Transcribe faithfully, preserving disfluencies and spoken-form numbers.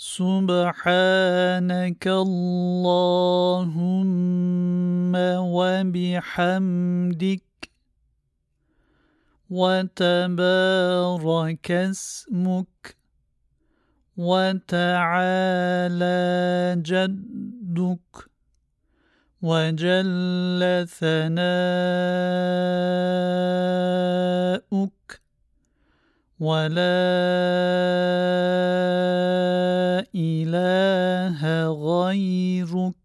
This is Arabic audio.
سبحانك اللهم وبحمدك وتبارك اسمك وتعالى جدك وجل ثناؤك ولا إله غيرك